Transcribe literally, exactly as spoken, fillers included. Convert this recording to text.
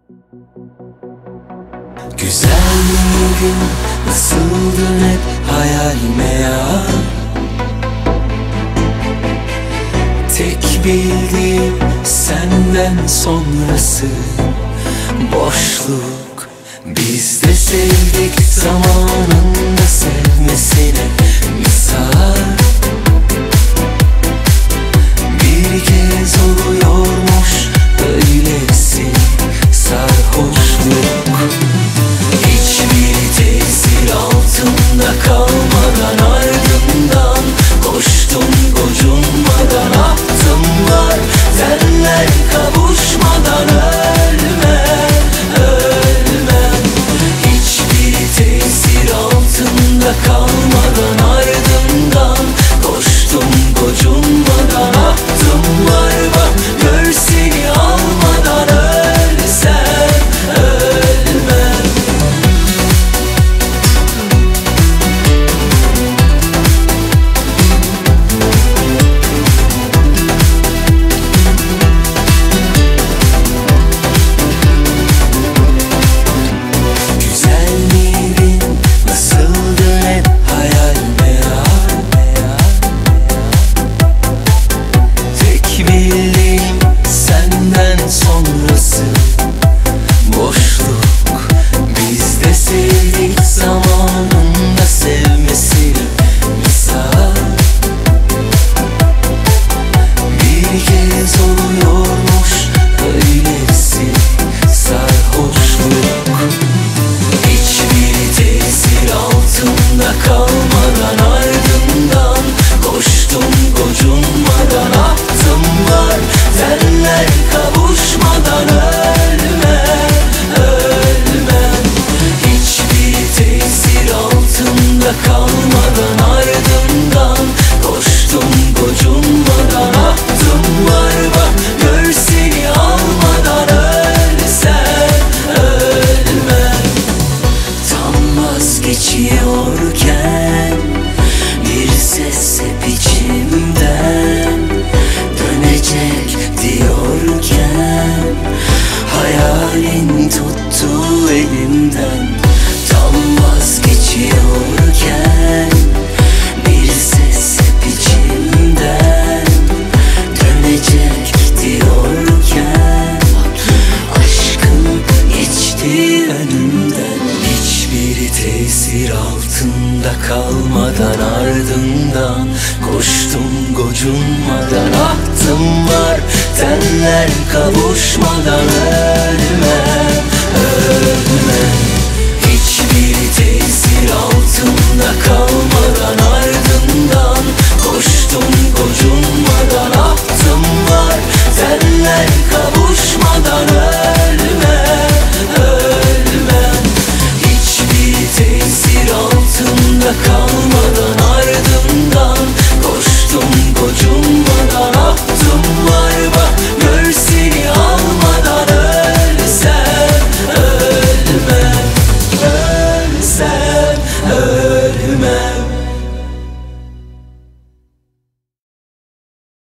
Güzelliğin nasıldın hep hayal meyal. Tek bildiğim senden sonrası boşluk. Biz de sevdik zamanında sevmesine misal. Bir kez oluyormuş böylesi sarhoşluk. Hiçbir tesir altında kalmadan ardından koştum gocunmadan, ahtım var teller kavuşmadan. Ölme, ölmem. Hiçbir tesir altında kalmadan ardından koştum gocunmadan, ahtım var bak gör seni almadan. Ölsem ölmem. Güzelliğin nasıldı hep hayal meyal. Tek bildiğim senden sonrası boşluk. Biz de sevdik zamanında sevmesi misal. Bir kez oluyormuş böylesi sarhoşluk. Hiçbir tesir altında kalmadan ardından koştum gocunmadan, ahtım var teller kavuşmadan. Ölme, ölmem. Hiçbir tesir altında kalmadan ardından koştum gocunmadan, ahtım var bak gör seni almadan. Ölsem ölmem. Tam vazgeçiyorken bir ses hep içimden dönecek diyorken hayalin tuttu elimden. Tam vazgeçiyorken bir ses hep içimden dönecek diyorken aşkım geçti önümden. Hiçbir tesir altında kalmadan ardından koştum gocunmadan, ahtım var teller kavuşmadan.